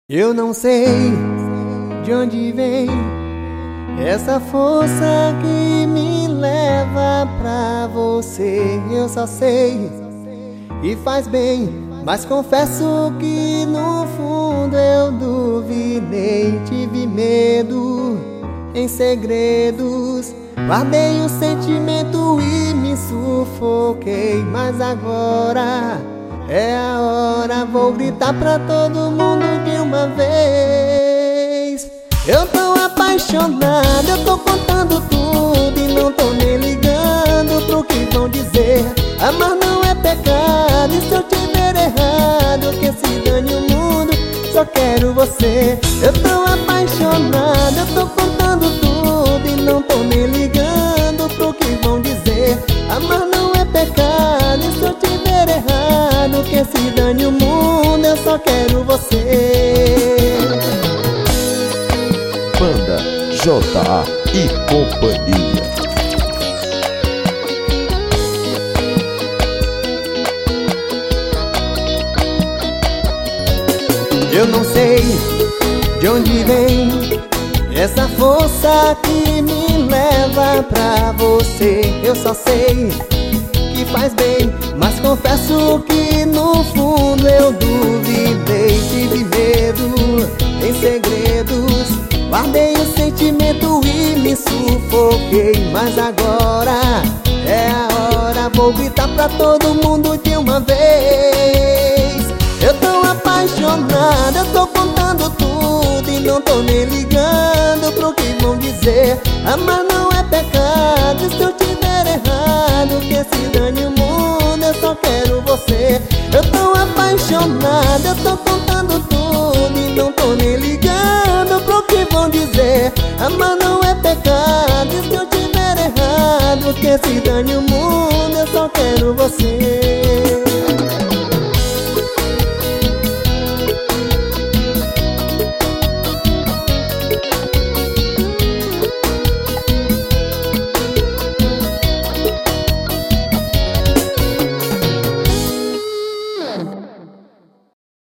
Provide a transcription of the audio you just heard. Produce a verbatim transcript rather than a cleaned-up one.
Eu não sei de onde vem essa força que me leva pra você. Eu só sei que faz bem, mas confesso que no fundo eu duvidei. Tive medo em segredos, guardei o sentimento e me sufoquei. Mas agora é a hora, vou gritar pra todo mundo de uma vez. Eu tô apaixonado, eu tô contando tudo e não tô nem ligando pro que vão dizer. Amar não é pecado, e se eu tiver errado, que se dane o mundo, só quero você. Eu tô apaixonado, eu tô contando tudo e não tô nem ligando pro que vão dizer. Amar não é pecado, e se eu tiver errado, que se dane o mundo, eu só quero você. Banda J A e Companhia. Eu não sei de onde vem essa força que me leva pra você. Eu só sei que faz bem, mas confesso que no fundo eu duvidei. Tive medo em segredos, guardei o sentimento e me sufoquei. Mas agora é a hora, vou gritar pra todo mundo de uma vez. Eu tô apaixonado, eu tô contando tudo e não tô nem ligando pro que vão dizer. Amar não é pecado, e se eu tiver errado, que se dane o mundo, eu só quero você. Eu tô apaixonado, eu tô contando tudo e não tô nem ligando pro que vão dizer. Amar não é pecado, e se eu tiver errado, que se dane o mundo, eu só quero você.